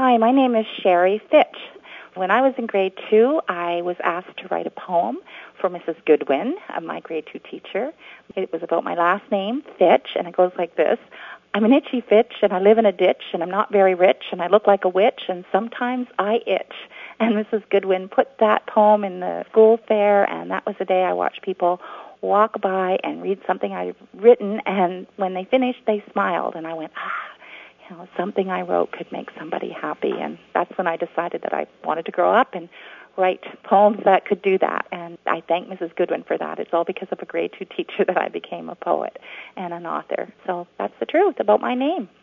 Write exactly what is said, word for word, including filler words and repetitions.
Hi, my name is Sherry Fitch. When I was in grade two, I was asked to write a poem for Missus Goodwin, my grade two teacher. It was about my last name, Fitch, and it goes like this. I'm an itchy Fitch, and I live in a ditch, and I'm not very rich, and I look like a witch, and sometimes I itch. And Missus Goodwin put that poem in the school fair, and that was the day I watched people walk by and read something I'd written, and when they finished, they smiled, and I went, ah, you know, something I wrote could make somebody happy, and that's when I decided that I wanted to grow up and write poems that could do that, and I thank Missus Goodwin for that. It's all because of a grade two teacher that I became a poet and an author. So that's the truth about my name.